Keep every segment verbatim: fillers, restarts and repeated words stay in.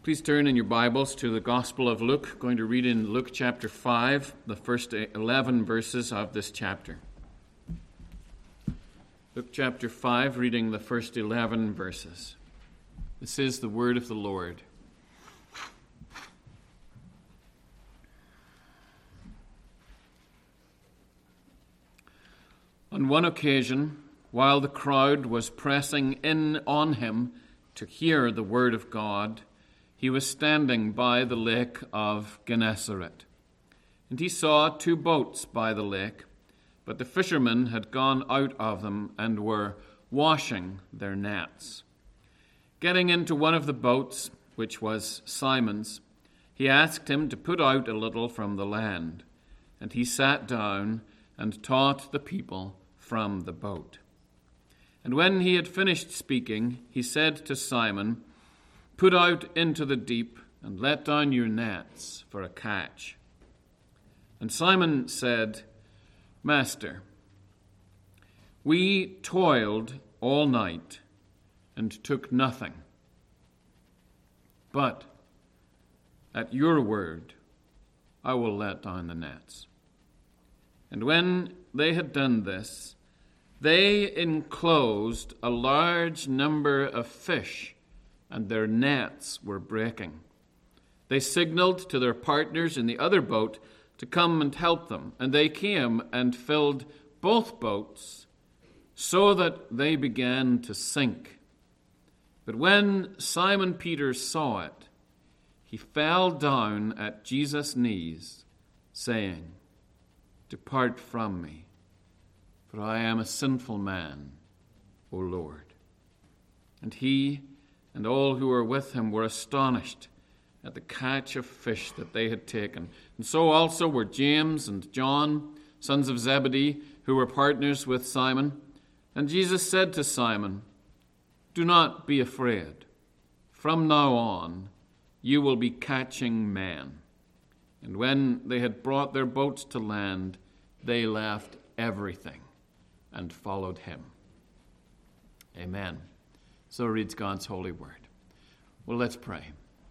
Please turn in your Bibles to the Gospel of Luke. I'm going to read in Luke chapter five, the first eleven verses of this chapter. Luke chapter five, reading the first eleven verses. This is the word of the Lord. On one occasion, while the crowd was pressing in on him to hear the word of God, he was standing by the lake of Gennesaret. And he saw two boats by the lake, but the fishermen had gone out of them and were washing their nets. Getting into one of the boats, which was Simon's, he asked him to put out a little from the land. And he sat down and taught the people from the boat. And when he had finished speaking, he said to Simon, "Put out into the deep and let down your nets for a catch." And Simon said, "Master, we toiled all night and took nothing. But at your word, I will let down the nets." And when they had done this, they enclosed a large number of fish, and their nets were breaking. They signaled to their partners in the other boat to come and help them, and they came and filled both boats so that they began to sink. But when Simon Peter saw it, he fell down at Jesus' knees, saying, "Depart from me, for I am a sinful man, O Lord." And he and all who were with him were astonished at the catch of fish that they had taken. And so also were James and John, sons of Zebedee, who were partners with Simon. And Jesus said to Simon, "Do not be afraid. From now on, you will be catching men." And when they had brought their boats to land, they left everything and followed him. Amen. So reads God's holy word. Well, let's pray.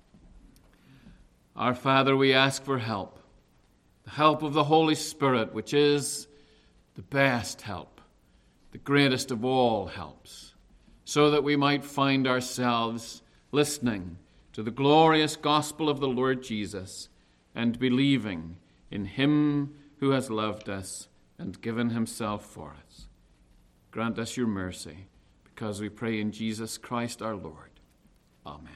Our Father, we ask for help, the help of the Holy Spirit, which is the best help, the greatest of all helps, so that we might find ourselves listening to the glorious gospel of the Lord Jesus and believing in him who has loved us and given himself for us. Grant us your mercy, because we pray in Jesus Christ our Lord. Amen.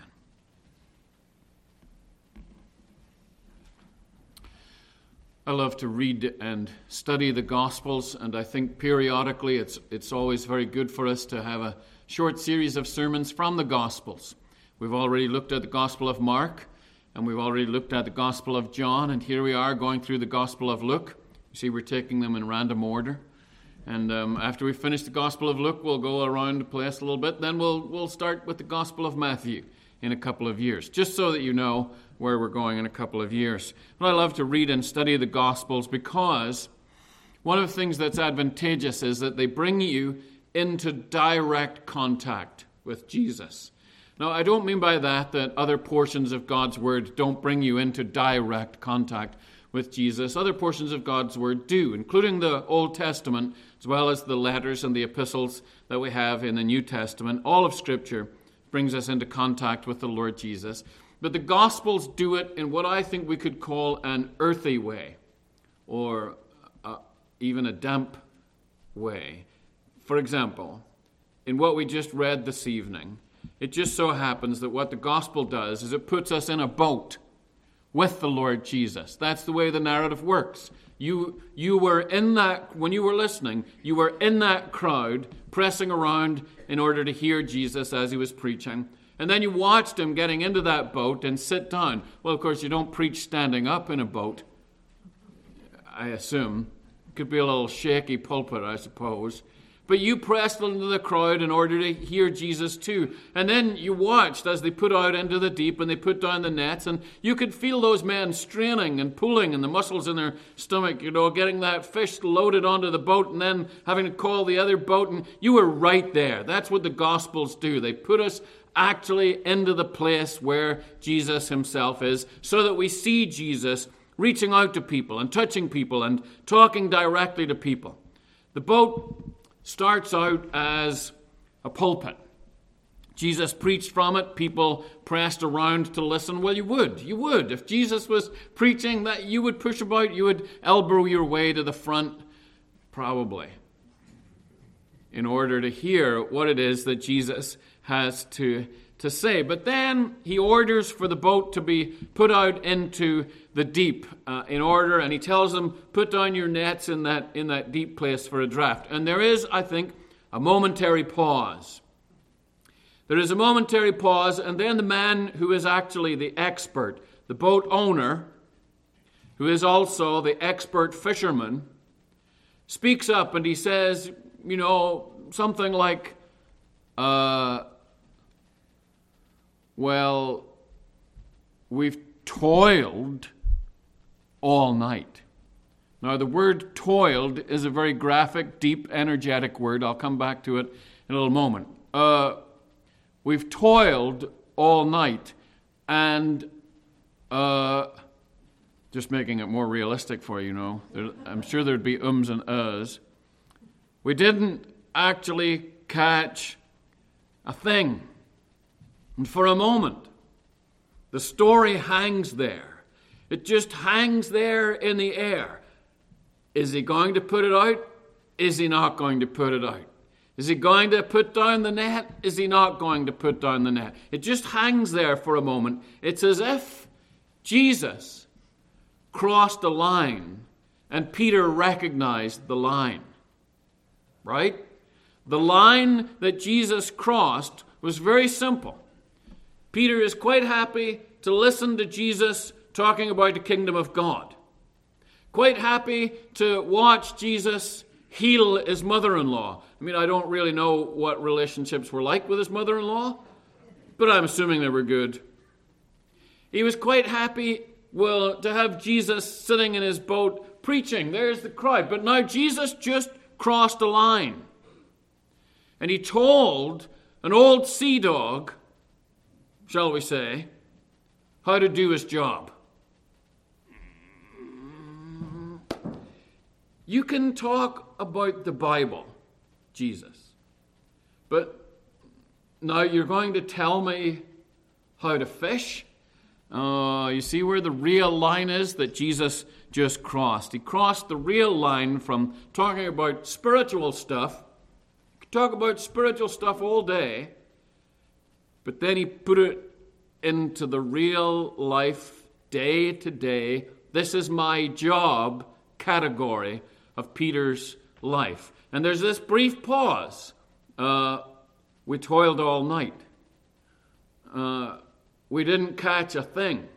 I love to read and study the Gospels, and I think periodically it's it's always very good for us to have a short series of sermons from the Gospels. We've already looked at the Gospel of Mark, and we've already looked at the Gospel of John, and here we are going through the Gospel of Luke. You see, we're taking them in random order. And um, after we finish the Gospel of Luke, we'll go around the place a little bit. Then we'll we'll start with the Gospel of Matthew in a couple of years, just so that you know where we're going in a couple of years. But I love to read and study the Gospels because one of the things that's advantageous is that they bring you into direct contact with Jesus. Now, I don't mean by that that other portions of God's Word don't bring you into direct contact with Jesus. Other portions of God's Word do, including the Old Testament, as well as the letters and the epistles that we have in the New Testament. All of Scripture brings us into contact with the Lord Jesus. But the Gospels do it in what I think we could call an earthy way, or uh, even a damp way. For example, in what we just read this evening, it just so happens that what the Gospel does is it puts us in a boat with the Lord Jesus. That's the way the narrative works. You you were in that, when you were listening, you were in that crowd pressing around in order to hear Jesus as he was preaching. And then you watched him getting into that boat and sit down. Well, of course, you don't preach standing up in a boat, I assume. It could be a little shaky pulpit, I suppose. but you pressed into the crowd in order to hear Jesus too. And then you watched as they put out into the deep and they put down the nets, and you could feel those men straining and pulling and the muscles in their stomach, you know, getting that fish loaded onto the boat and then having to call the other boat. And you were right there. That's what the Gospels do. They put us actually into the place where Jesus himself is, so that we see Jesus reaching out to people and touching people and talking directly to people. The boat starts out as a pulpit. Jesus preached from it. People pressed around to listen. Well, you would. You would. If Jesus was preaching, that you would push about. You would elbow your way to the front, probably, in order to hear what it is that Jesus has to, to say. But then he orders for the boat to be put out into the deep uh, in order, and he tells them, put down your nets in that, in that deep place for a draft. And there is, I think, a momentary pause. There is a momentary pause, and then the man who is actually the expert, the boat owner, who is also the expert fisherman, speaks up and he says, you know, something like, uh, well, we've toiled all night. Now, the word toiled is a very graphic, deep, energetic word. I'll come back to it in a little moment. Uh, we've toiled all night, and uh, just making it more realistic for you, you know, there, I'm sure there'd be ums and uhs. We didn't actually catch a thing. And for a moment, the story hangs there. It just hangs there in the air. Is he going to put it out? Is he not going to put it out? Is he going to put down the net? Is he not going to put down the net? It just hangs there for a moment. It's as if Jesus crossed a line and Peter recognized the line. Right? The line that Jesus crossed was very simple. Peter is quite happy to listen to Jesus talking about the kingdom of God. Quite happy to watch Jesus heal his mother-in-law. I mean, I don't really know what relationships were like with his mother-in-law, but I'm assuming they were good. He was quite happy, well, to have Jesus sitting in his boat preaching. There's the crowd. But now Jesus just crossed a line. And he told an old sea dog, shall we say, how to do his job. You can talk about the Bible, Jesus, but now you're going to tell me how to fish? Uh, you see where the real line is that Jesus just crossed. He crossed the real line from talking about spiritual stuff. You can talk about spiritual stuff all day, but then he put it into the real life, day to day, this is my job category of Peter's life. And there's this brief pause. Uh, we toiled all night. Uh, we didn't catch a thing.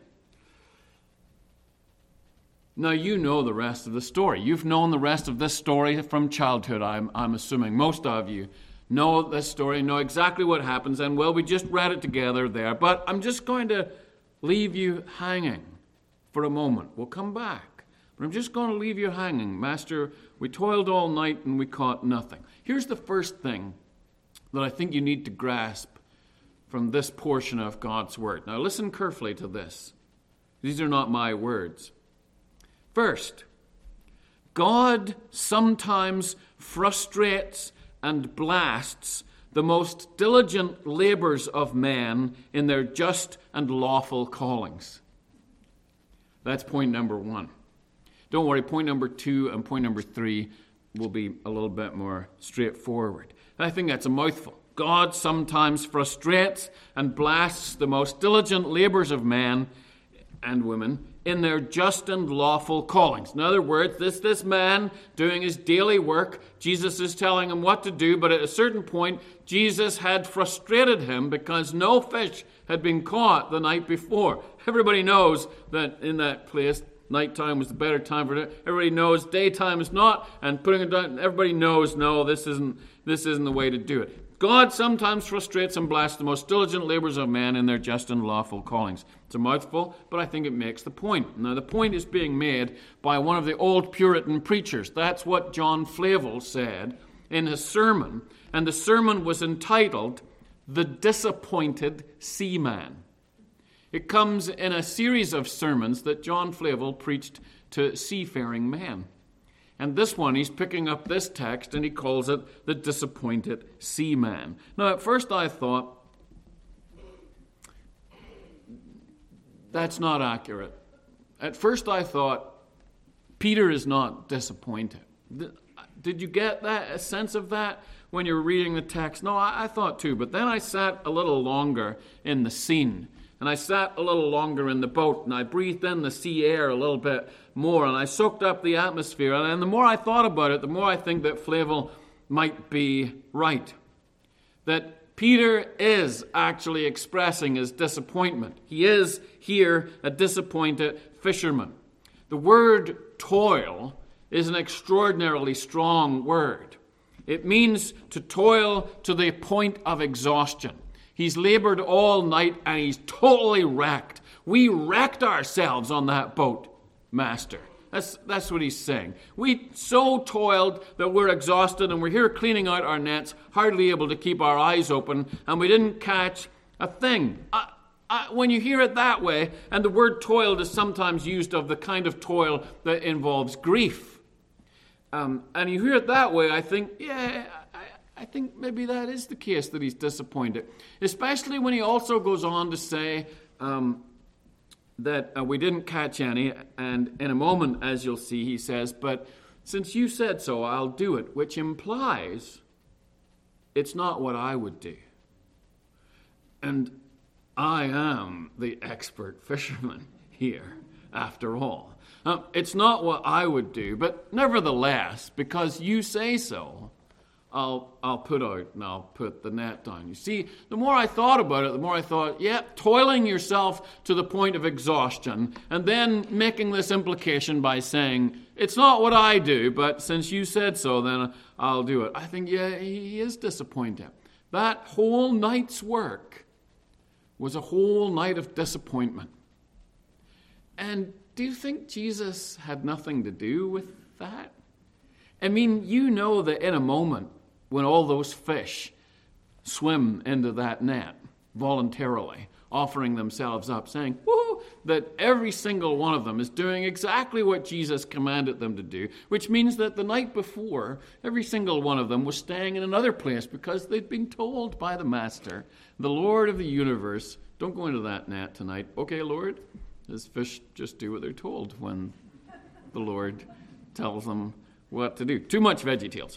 Now, you know the rest of the story. You've known the rest of this story from childhood, I'm, I'm assuming. Most of you know this story, know exactly what happens, and, well, we just read it together there. But I'm just going to leave you hanging for a moment. We'll come back. But I'm just going to leave you hanging. Master, we toiled all night and we caught nothing. Here's the first thing that I think you need to grasp from this portion of God's Word. Now listen carefully to this. These are not my words. First, God sometimes frustrates and blasts the most diligent labors of men in their just and lawful callings. That's point number one. Don't worry, point number two and point number three will be a little bit more straightforward. I think that's a mouthful. God sometimes frustrates and blasts the most diligent labors of men and women in their just and lawful callings. In other words, this, this man doing his daily work, Jesus is telling him what to do, but at a certain point, Jesus had frustrated him because no fish had been caught the night before. Everybody knows that in that place, nighttime was the better time for it. Everybody knows daytime is not, and putting it down, everybody knows, no, this isn't, this isn't the way to do it. God sometimes frustrates and blasts the most diligent laborers of men in their just and lawful callings. It's a mouthful, but I think it makes the point. Now, the point is being made by one of the old Puritan preachers. That's what John Flavel said in his sermon, and the sermon was entitled, "The Disappointed Seaman." It comes in a series of sermons that John Flavel preached to seafaring men. And this one, he's picking up this text and he calls it the disappointed seaman. Now, at first I thought, that's not accurate. At first I thought, Peter is not disappointed. Did you get that, a sense of that when you were reading the text? No, I, I thought too, but then I sat a little longer in the scene. And I sat a little longer in the boat, and I breathed in the sea air a little bit more, and I soaked up the atmosphere. And the more I thought about it, the more I think that Flavel might be right. That Peter is actually expressing his disappointment. He is here a disappointed fisherman. The word toil is an extraordinarily strong word. It means to toil to the point of exhaustion. He's labored all night and he's totally wrecked. We wrecked ourselves on that boat, Master. That's, that's what he's saying. We so toiled that we're exhausted and we're here cleaning out our nets, hardly able to keep our eyes open, and we didn't catch a thing. I, I, when you hear it that way, and the word toiled is sometimes used of the kind of toil that involves grief, um, and you hear it that way, I think, yeah, I think maybe that is the case, that he's disappointed. Especially when he also goes on to say um, that uh, we didn't catch any. And in a moment, as you'll see, he says, but since you said so, I'll do it. Which implies it's not what I would do. And I am the expert fisherman here, after all. Um, it's not what I would do, but nevertheless, because you say so, I'll I'll put out and I'll put the net down. You see, the more I thought about it, the more I thought, yeah, toiling yourself to the point of exhaustion, and then making this implication by saying, it's not what I do, but since you said so, then I'll do it. I think, yeah, he is disappointed. That whole night's work was a whole night of disappointment. And do you think Jesus had nothing to do with that? I mean, you know that in a moment, when all those fish swim into that net voluntarily, offering themselves up, saying, woo, that every single one of them is doing exactly what Jesus commanded them to do, which means that the night before, every single one of them was staying in another place because they'd been told by the Master, the Lord of the universe, don't go into that net tonight. Okay, Lord? As fish just do what they're told when the Lord tells them what to do. Too much VeggieTales.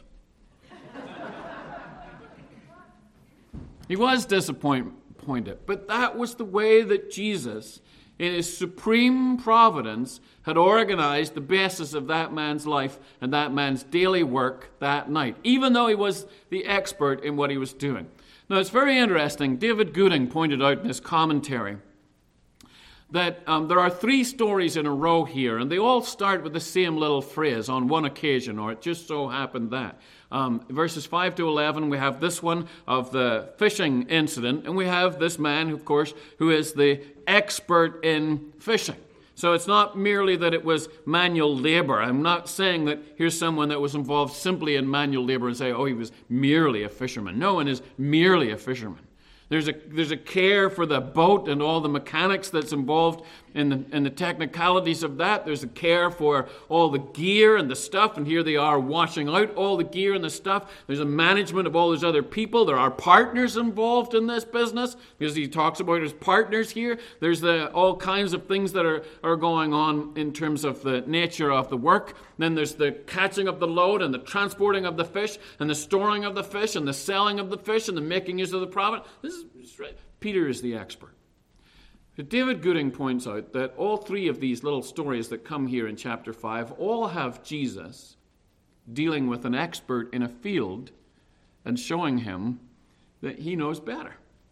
He was disappointed, but that was the way that Jesus, in his supreme providence, had organized the basis of that man's life and that man's daily work that night, even though he was the expert in what he was doing. Now, it's very interesting. David Gooding pointed out in his commentary that um, there are three stories in a row here, and they all start with the same little phrase, on one occasion, or it just so happened that. Um, verses five to eleven, we have this one of the fishing incident, and we have this man, of course, who is the expert in fishing. So it's not merely that it was manual labor. I'm not saying that here's someone that was involved simply in manual labor and say, oh, he was merely a fisherman. No one is merely a fisherman. There's a there's a care for the boat and all the mechanics that's involved in the, in the technicalities of that. There's a care for all the gear and the stuff, and here they are washing out all the gear and the stuff. There's a management of all those other people. There are partners involved in this business, because he talks about his partners here. There's the all kinds of things that are, are going on in terms of the nature of the work. Then there's the catching of the load and the transporting of the fish and the storing of the fish and the selling of the fish and the making use of the profit. This is right. Peter is the expert. David Gooding points out that all three of these little stories that come here in chapter five all have Jesus dealing with an expert in a field and showing him that he knows better.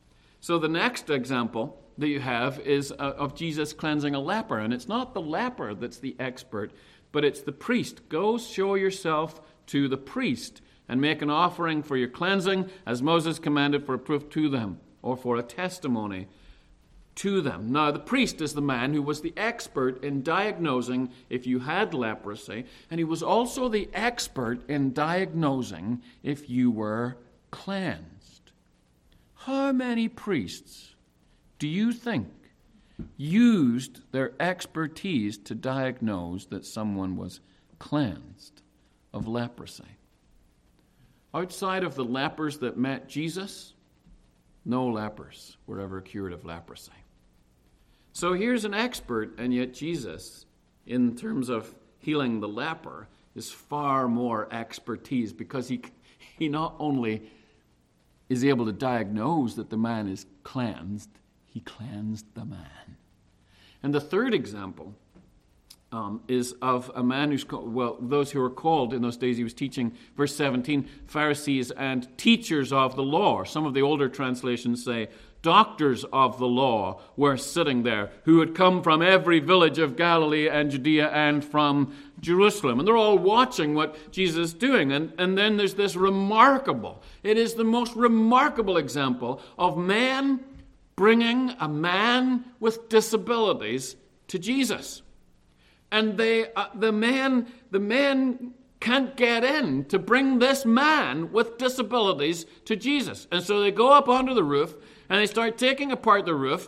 So the next example that you have is uh, of Jesus cleansing a leper. And it's not the leper that's the expert, but it's the priest. Go show yourself to the priest and make an offering for your cleansing, as Moses commanded, for a proof to them, or for a testimony to them. Now, the priest is the man who was the expert in diagnosing if you had leprosy, and he was also the expert in diagnosing if you were cleansed. How many priests do you think used their expertise to diagnose that someone was cleansed of leprosy? Outside of the lepers that met Jesus, no lepers were ever cured of leprosy. So here's an expert, and yet Jesus, in terms of healing the leper, is far more expertise, because he, he not only is able to diagnose that the man is cleansed, he cleansed the man. And the third example um, is of a man who's called, well, those who were called in those days, he was teaching, verse seventeen, Pharisees and teachers of the law. Or some of the older translations say, doctors of the law were sitting there, who had come from every village of Galilee and Judea and from Jerusalem. And they're all watching what Jesus is doing. And, and then there's this remarkable, it is the most remarkable example of man bringing a man with disabilities to Jesus. And they, uh, the man, the man can't get in to bring this man with disabilities to Jesus. And so they go up onto the roof, and they start taking apart the roof.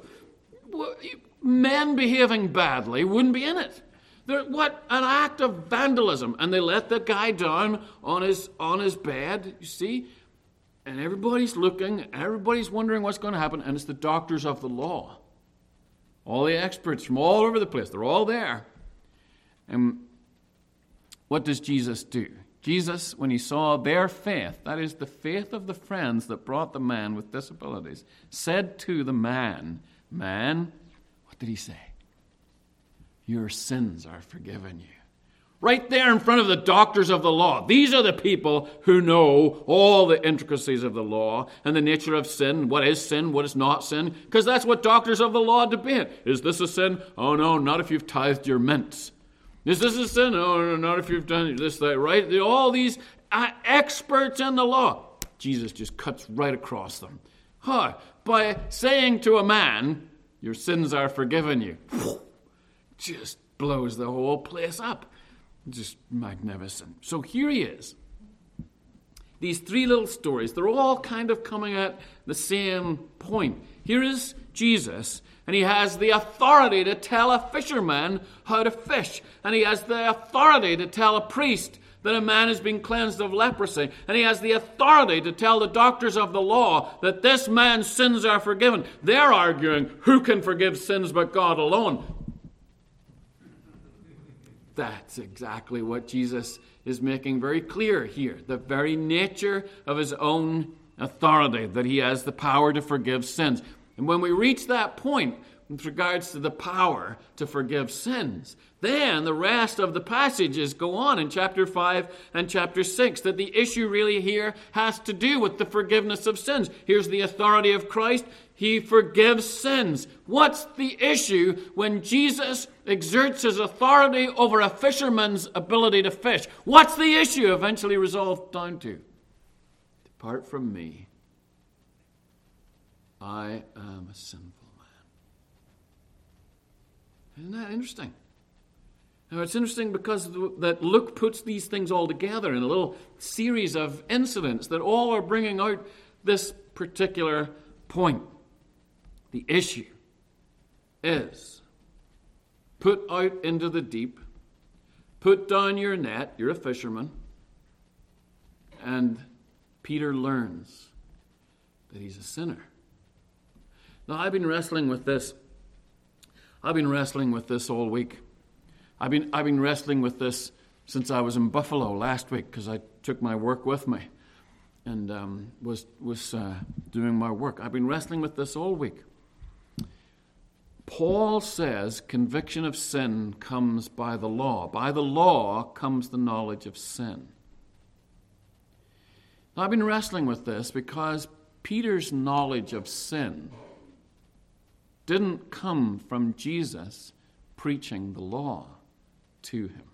Men behaving badly wouldn't be in it. They're, what an act of vandalism. And they let the guy down on his on his bed, you see. And everybody's looking, everybody's wondering what's going to happen. And it's the doctors of the law. All the experts from all over the place. They're all there. And what does Jesus do? Jesus, when he saw their faith, that is the faith of the friends that brought the man with disabilities, said to the man, man, what did he say? Your sins are forgiven you. Right there in front of the doctors of the law. These are the people who know all the intricacies of the law and the nature of sin. What is sin? What is not sin? Because that's what doctors of the law debate. Is this a sin? Oh no, not if you've tithed your mints. Is this a sin? Oh, no, not if you've done this, that, right? They're all these uh, experts in the law. Jesus just cuts right across them. Huh. By saying to a man, your sins are forgiven you. Just blows the whole place up. Just magnificent. So here he is. These three little stories, they're all kind of coming at the same point. Here is Jesus, and he has the authority to tell a fisherman how to fish. And he has the authority to tell a priest that a man has been cleansed of leprosy. And he has the authority to tell the doctors of the law that this man's sins are forgiven. They're arguing, who can forgive sins but God alone? That's exactly what Jesus is making very clear here. The very nature of his own authority, that he has the power to forgive sins. And when we reach that point with regards to the power to forgive sins, then the rest of the passages go on in chapter five and chapter six, that the issue really here has to do with the forgiveness of sins. Here's the authority of Christ. He forgives sins. What's the issue when Jesus exerts his authority over a fisherman's ability to fish? What's the issue eventually resolved down to? Depart from me. I am a sinful man. Isn't that interesting? Now, it's interesting because that Luke puts these things all together in a little series of incidents that all are bringing out this particular point. The issue is, put out into the deep, put down your net, you're a fisherman, and Peter learns that he's a sinner. Now, I've been wrestling with this. I've been wrestling with this all week. I've been I've been wrestling with this since I was in Buffalo last week, because I took my work with me and um, was was uh, doing my work. I've been wrestling with this all week. Paul says conviction of sin comes by the law. By the law comes the knowledge of sin. Now, I've been wrestling with this because Peter's knowledge of sin didn't come from Jesus preaching the law to him.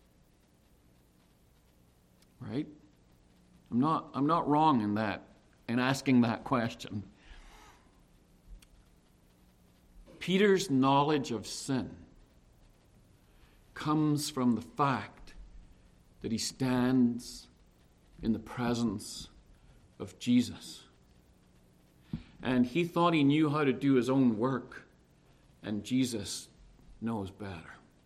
Right? I'm not, I'm not wrong in that, in asking that question. Peter's knowledge of sin comes from the fact that he stands in the presence of Jesus. And he thought he knew how to do his own work, and Jesus knows better.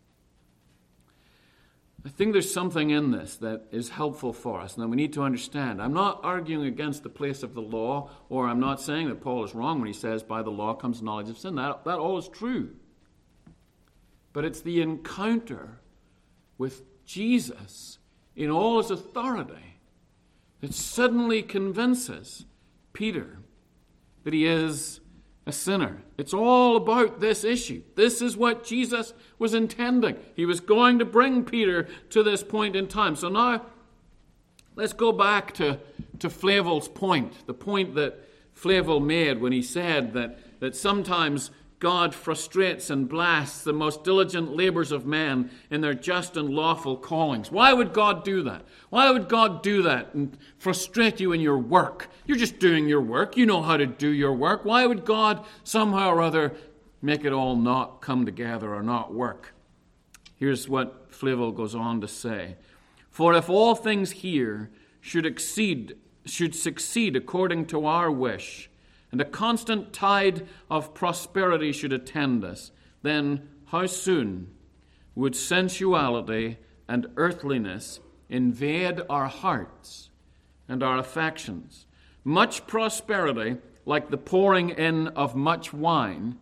I think there's something in this that is helpful for us and that we need to understand. I'm not arguing against the place of the law, or I'm not saying that Paul is wrong when he says by the law comes knowledge of sin. That, that all is true. But it's the encounter with Jesus in all his authority that suddenly convinces Peter that he is a sinner. It's all about this issue. This is what Jesus was intending. He was going to bring Peter to this point in time. So now, let's go back to, to Flavel's point, the point that Flavel made when he said that, that sometimes God frustrates and blasts the most diligent labors of men in their just and lawful callings. Why would God do that? Why would God do that and frustrate you in your work? You're just doing your work. You know how to do your work. Why would God somehow or other make it all not come together or not work? Here's what Flavel goes on to say. For if all things here should exceed, should succeed according to our wish, and a constant tide of prosperity should attend us, then how soon would sensuality and earthliness invade our hearts and our affections? Much prosperity, like the pouring in of much wine,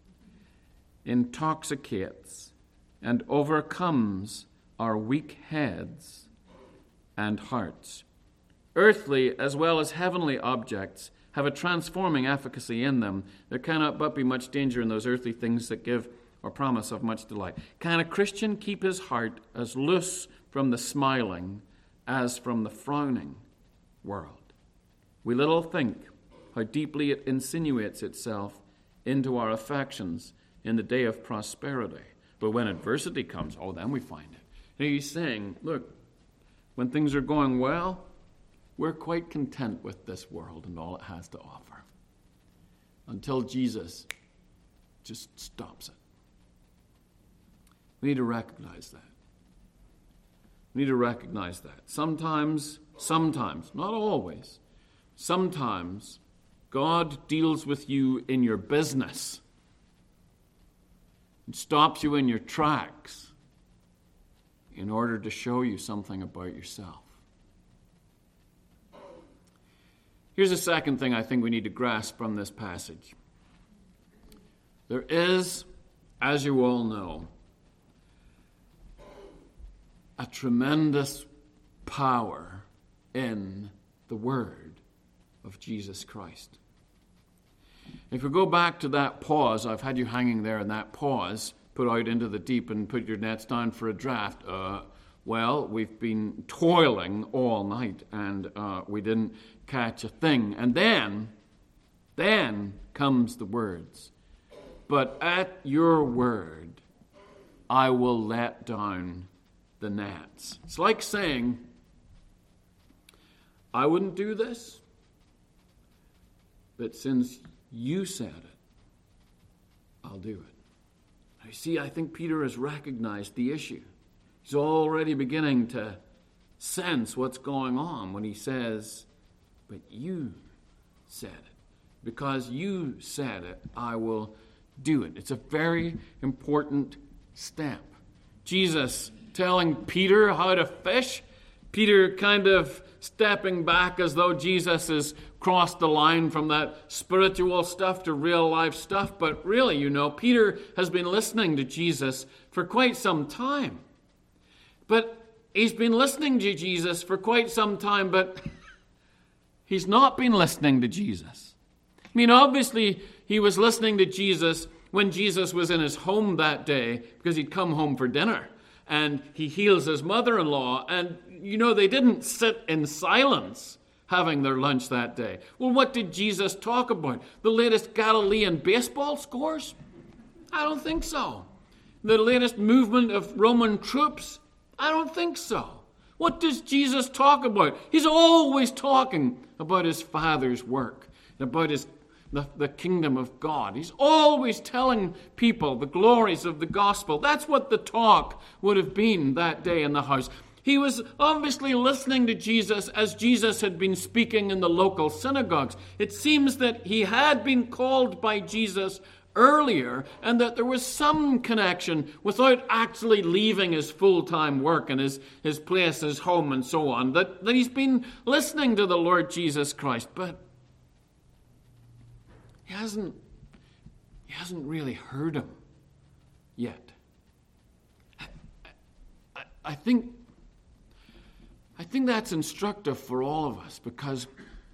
intoxicates and overcomes our weak heads and hearts. Earthly as well as heavenly objects have a transforming efficacy in them. There cannot but be much danger in those earthly things that give or promise of much delight. Can a Christian keep his heart as loose from the smiling as from the frowning world? We little think how deeply it insinuates itself into our affections in the day of prosperity. But when adversity comes, oh, then we find it. And he's saying, look, when things are going well, we're quite content with this world and all it has to offer until Jesus just stops it. We need to recognize that. We need to recognize that. Sometimes, sometimes, not always, sometimes God deals with you in your business and stops you in your tracks in order to show you something about yourself. Here's a second thing I think we need to grasp from this passage. There is, as you all know, a tremendous power in the word of Jesus Christ. If we go back to that pause, I've had you hanging there in that pause, put out into the deep and put your nets down for a draft. Uh, well, we've been toiling all night and uh, we didn't catch a thing. And then, then comes the words, but at your word, I will let down the nets. It's like saying, I wouldn't do this, but since you said it, I'll do it. You see, I think Peter has recognized the issue. He's already beginning to sense what's going on when he says, but you said it. Because you said it, I will do it. It's a very important step. Jesus telling Peter how to fish, Peter kind of stepping back as though Jesus has crossed the line from that spiritual stuff to real life stuff. But really, you know, Peter has been listening to Jesus for quite some time. But he's been listening to Jesus for quite some time, but he's not been listening to Jesus. I mean, obviously, he was listening to Jesus when Jesus was in his home that day because he'd come home for dinner. And he heals his mother-in-law. And, you know, they didn't sit in silence having their lunch that day. Well, what did Jesus talk about? The latest Galilean baseball scores? I don't think so. The latest movement of Roman troops? I don't think so. What does Jesus talk about? He's always talking about his Father's work, about his the, the kingdom of God. He's always telling people the glories of the gospel. That's what the talk would have been that day in the house. He was obviously listening to Jesus as Jesus had been speaking in the local synagogues. It seems that he had been called by Jesus earlier, and that there was some connection without actually leaving his full-time work and his, his place, his home, and so on, that, that he's been listening to the Lord Jesus Christ, but he hasn't, he hasn't really heard him yet. I, I, I think, I think that's instructive for all of us, because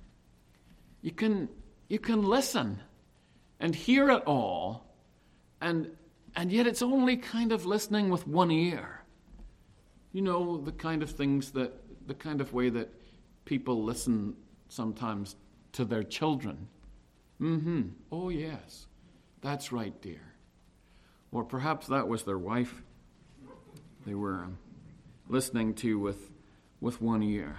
you can, you can listen and hear it all, and and yet it's only kind of listening with one ear. You know, the kind of things that, the kind of way that people listen sometimes to their children. Mm-hmm. Oh, yes. That's right, dear. Or perhaps that was their wife they were listening to with, with one ear.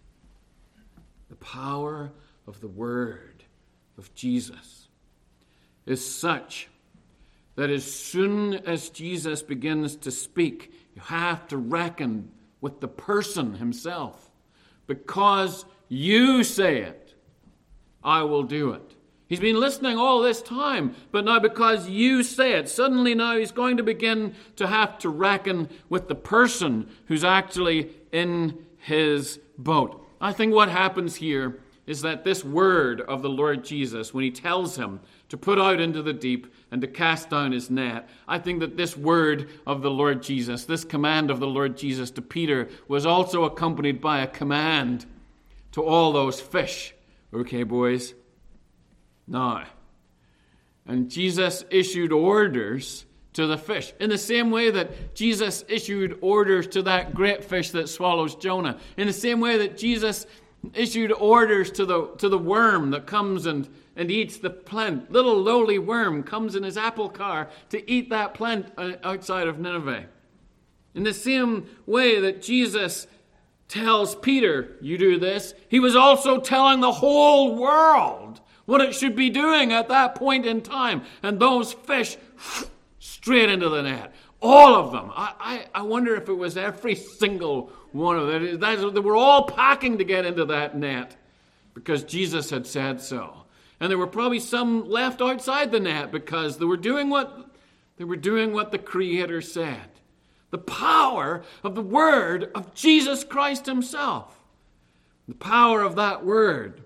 The power of the word of Jesus is such that as soon as Jesus begins to speak, you have to reckon with the person himself. Because you say it, I will do it. He's been listening all this time, but now because you say it, suddenly now he's going to begin to have to reckon with the person who's actually in his boat. I think what happens here is that this word of the Lord Jesus, when he tells him to put out into the deep and to cast down his net, I think that this word of the Lord Jesus, this command of the Lord Jesus to Peter, was also accompanied by a command to all those fish. Okay, boys? Now, and Jesus issued orders to the fish, in the same way that Jesus issued orders to that great fish that swallows Jonah, in the same way that Jesus issued orders to the to the worm that comes and, and eats the plant. Little lowly worm comes in his apple car to eat that plant outside of Nineveh. In the same way that Jesus tells Peter, you do this, he was also telling the whole world what it should be doing at that point in time. And those fish, straight into the net. All of them. I, I, I wonder if it was every single one of them. That, they were all packing to get into that net because Jesus had said so. And there were probably some left outside the net because they were doing what they were doing what the Creator said. The power of the word of Jesus Christ himself. The power of that word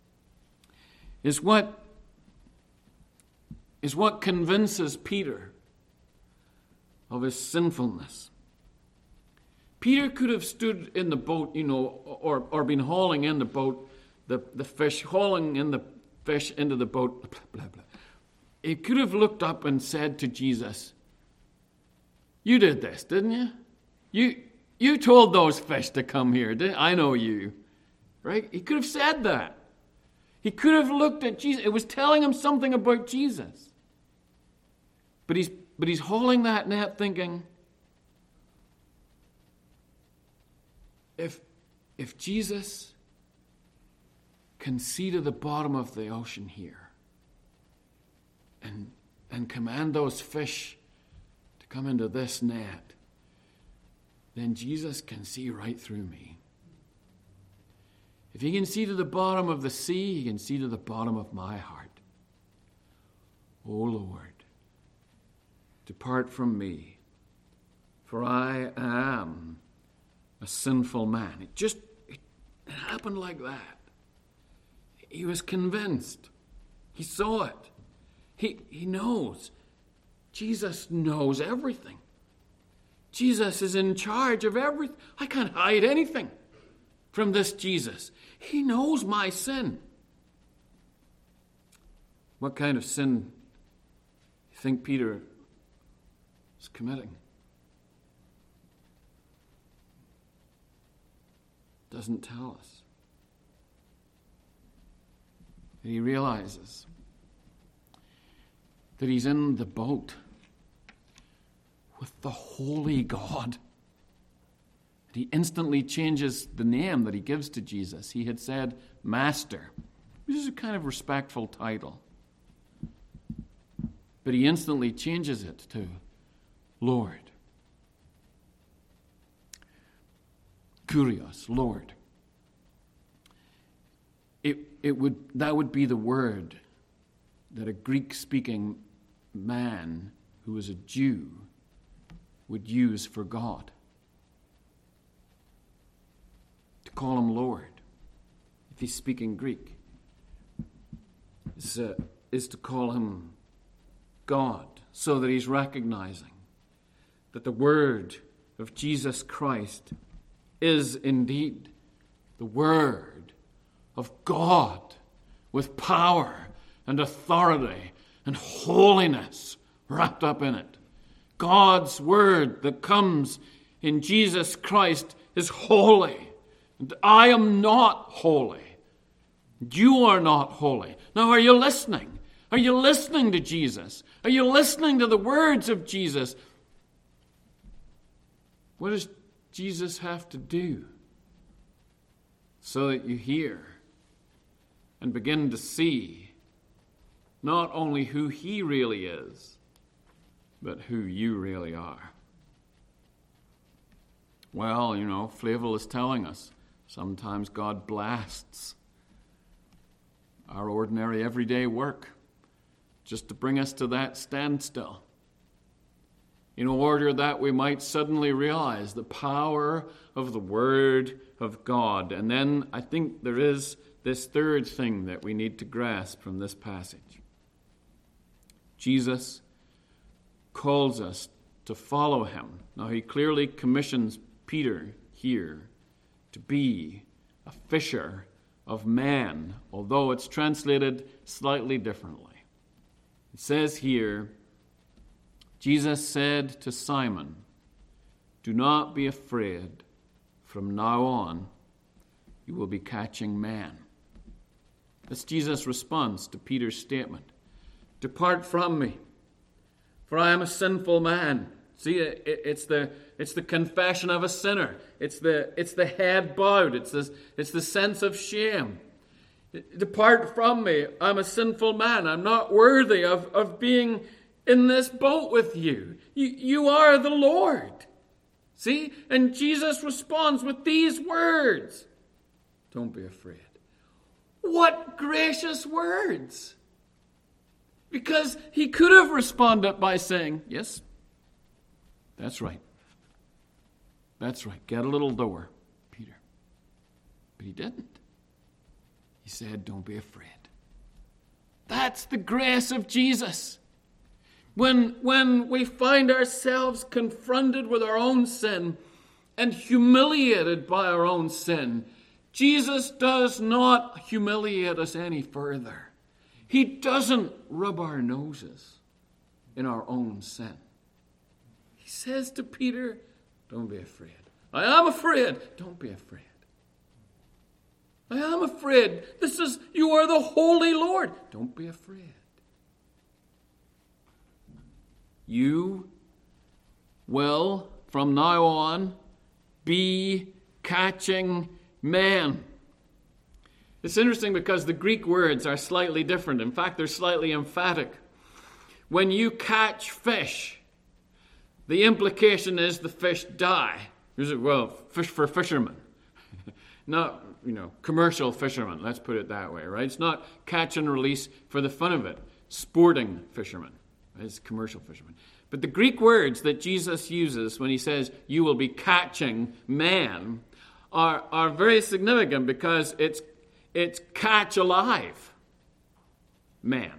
is what is what convinces Peter of his sinfulness. Peter could have stood in the boat, you know, or, or been hauling in the boat, the, the fish, hauling in the fish into the boat, blah, blah, blah. He could have looked up and said to Jesus, you did this, didn't you? You you told those fish to come here, didn't I know you. Right? He could have said that. He could have looked at Jesus. It was telling him something about Jesus. But he's But he's hauling that net thinking, if, if Jesus can see to the bottom of the ocean here and, and command those fish to come into this net, then Jesus can see right through me. If he can see to the bottom of the sea, he can see to the bottom of my heart. Oh Lord, depart from me, for I am a sinful man. It just it happened like that. He was convinced. He saw it. He, he knows. Jesus knows everything. Jesus is in charge of everything. I can't hide anything from this Jesus. He knows my sin. What kind of sin do you think Peter is committing? Doesn't tell us. that he realizes that he's in the boat with the holy God. And he instantly changes the name that he gives to Jesus. He had said Master, which is a kind of respectful title. But he instantly changes it to Lord. Kurios, Lord. It, it would, that would be the word that a Greek-speaking man who was a Jew would use for God. To call him Lord, if he's speaking Greek, is, uh, is to call him God, so that he's recognizing that the word of Jesus Christ is indeed the word of God with power and authority and holiness wrapped up in it. God's word that comes in Jesus Christ is holy. And I am not holy. You are not holy. Now, are you listening? Are you listening to Jesus? Are you listening to the words of Jesus? What does Jesus have to do so that you hear and begin to see not only who he really is, but who you really are? Well, you know, Flavel is telling us sometimes God blasts our ordinary everyday work just to bring us to that standstill, in order that we might suddenly realize the power of the Word of God. And then I think there is this third thing that we need to grasp from this passage. Jesus calls us to follow him. Now, he clearly commissions Peter here to be a fisher of men, although it's translated slightly differently. It says here, Jesus said to Simon, "Do not be afraid. From now on, you will be catching men." That's Jesus' response to Peter's statement. "Depart from me, for I am a sinful man." See, it's the it's the confession of a sinner. It's the it's the head bowed. It's this it's the sense of shame. "Depart from me. I'm a sinful man. I'm not worthy of, of being in this boat with you. you. You are the Lord." See? And Jesus responds with these words. Don't be afraid. What gracious words! Because he could have responded by saying, "Yes, that's right. That's right. Get a little lower, Peter." But he didn't. He said, "Don't be afraid." That's the grace of Jesus. When, when we find ourselves confronted with our own sin and humiliated by our own sin, Jesus does not humiliate us any further. He doesn't rub our noses in our own sin. He says to Peter, "Don't be afraid." I am afraid. Don't be afraid. I am afraid. This is, you are the Holy Lord. Don't be afraid. You will, from now on, be catching men. It's interesting because the Greek words are slightly different. In fact, they're slightly emphatic. When you catch fish, the implication is the fish die. Well, fish for fishermen. Not, you know, commercial fishermen, let's put it that way, right? It's not catch and release for the fun of it. Sporting fishermen. It's commercial fishermen. But the Greek words that Jesus uses when he says, "You will be catching men," are, are very significant because it's it's catch alive man.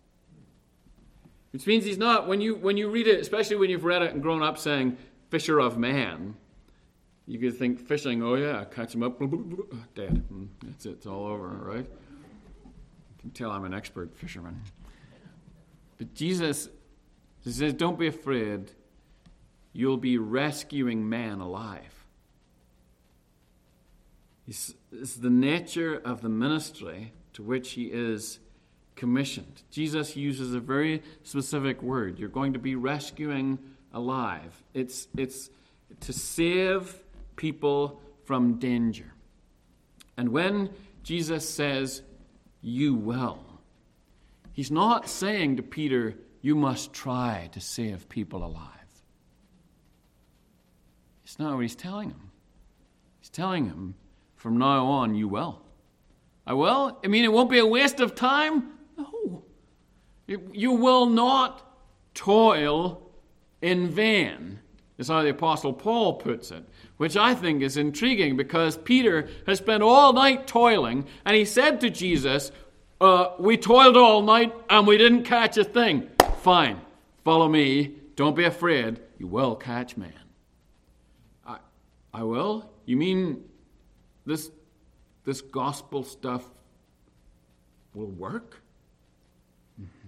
Which means he's not, when you when you read it, especially when you've read it and grown up saying fisher of man, you could think fishing, oh yeah, catch him up, dead. That's it, it's all over, right? You can tell I'm an expert fisherman. But Jesus says, don't be afraid. You'll be rescuing man alive. It's, it's the nature of the ministry to which he is commissioned. Jesus uses a very specific word. You're going to be rescuing alive. It's, it's to save people from danger. And when Jesus says, you will, he's not saying to Peter, you must try to save people alive. It's not what he's telling him. He's telling him, from now on, you will. I will? I mean, it won't be a waste of time? No. You will not toil in vain, is how the Apostle Paul puts it, which I think is intriguing because Peter has spent all night toiling, and he said to Jesus, uh, we toiled all night and we didn't catch a thing. Fine, follow me. Don't be afraid. You will catch man. I, I will? You mean this, this gospel stuff will work? Mm-hmm.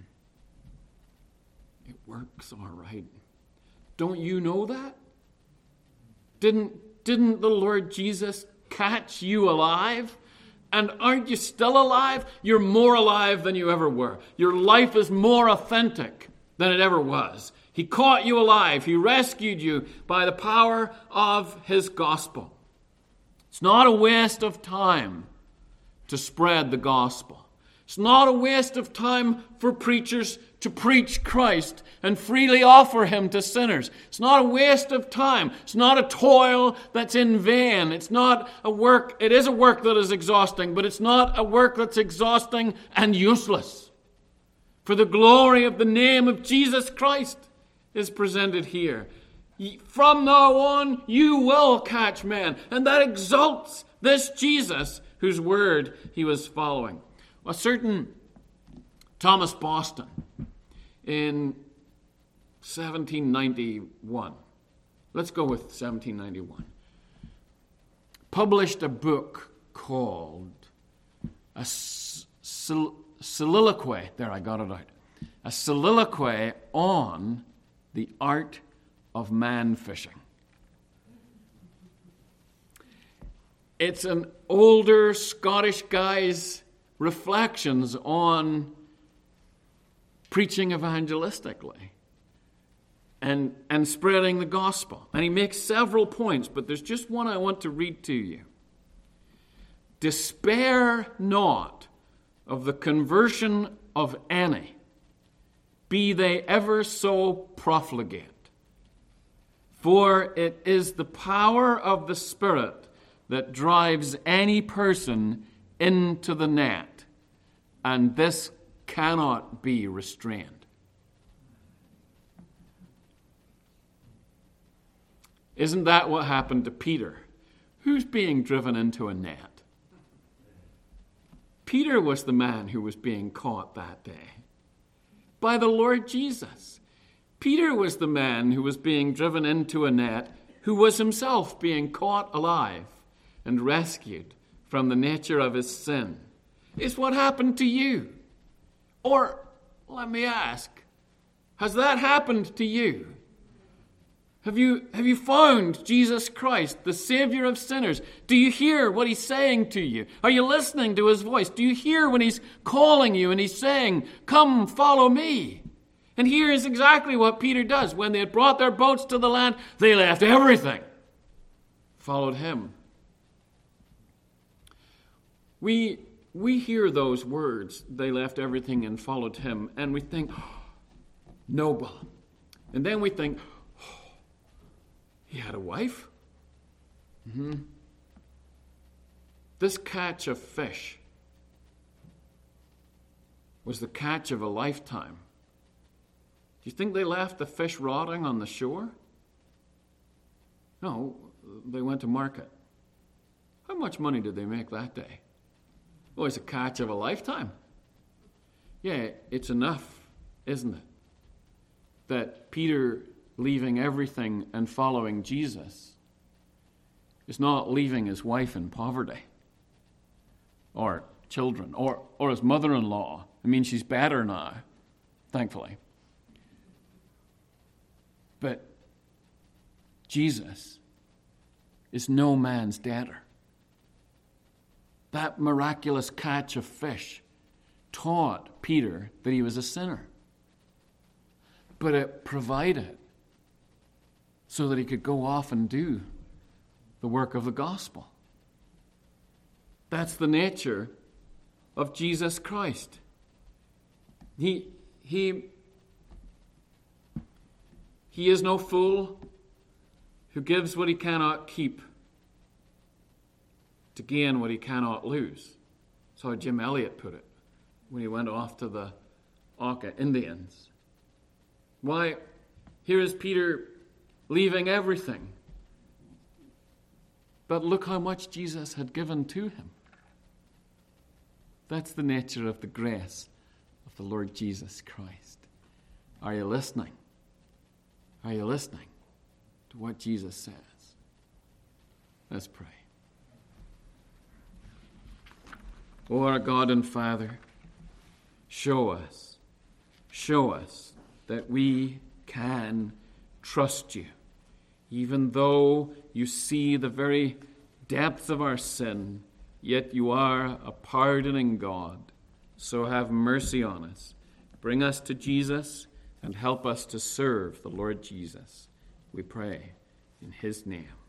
It works all right. Don't you know that? Didn't, didn't the Lord Jesus catch you alive? And aren't you still alive? You're more alive than you ever were. Your life is more authentic than it ever was. He caught you alive. He rescued you by the power of his gospel. It's not a waste of time to spread the gospel. It's not a waste of time for preachers to preach Christ and freely offer him to sinners. It's not a waste of time. It's not a toil that's in vain. It's not a work, it is a work that is exhausting, but it's not a work that's exhausting and useless. For the glory of the name of Jesus Christ is presented here. From now on, you will catch men. And that exalts this Jesus whose word he was following. A certain Thomas Boston in seventeen ninety-one, let's go with seventeen ninety-one, published a book called a sol- soliloquy, there I got it out, a soliloquy on the art of man fishing. It's an older Scottish guy's reflections on preaching evangelistically and, and spreading the gospel. And he makes several points, but there's just one I want to read to you. Despair not of the conversion of any, be they ever so profligate. For it is the power of the Spirit that drives any person into the net, and this cannot be restrained. Isn't that what happened to Peter? Who's being driven into a net? Peter was the man who was being caught that day by the Lord Jesus. Peter was the man who was being driven into a net, who was himself being caught alive and rescued from the nature of his sin. It's what happened to you. Or, let me ask, has that happened to you? Have you, have you found Jesus Christ, the Savior of sinners? Do you hear what he's saying to you? Are you listening to his voice? Do you hear when he's calling you and he's saying, come, follow me? And here is exactly what Peter does. When they had brought their boats to the land, they left everything, followed him. We, we hear those words, they left everything and followed him, and we think, oh, noble. And then we think, oh, he had a wife? Mm-hmm. This catch of fish was the catch of a lifetime. Do you think they left the fish rotting on the shore? No, they went to market. How much money did they make that day? Oh, it's a catch of a lifetime. Yeah, it's enough, isn't it? That Peter leaving everything and following Jesus is not leaving his wife in poverty or children or, or his mother-in-law. I mean, she's better now, thankfully. But Jesus is no man's debtor. that miraculous catch of fish taught Peter that he was a sinner. But it provided so that he could go off and do the work of the gospel. That's the nature of Jesus Christ. He, he, he is no fool who gives what he cannot keep to gain what he cannot lose. That's how Jim Elliot put it when he went off to the Auca Indians. Why, here is Peter leaving everything. But look how much Jesus had given to him. That's the nature of the grace of the Lord Jesus Christ. Are you listening? Are you listening to what Jesus says? Let's pray. O our God and Father, show us, show us that we can trust you, even though you see the very depth of our sin, yet you are a pardoning God. So have mercy on us. Bring us to Jesus and help us to serve the Lord Jesus. We pray in his name.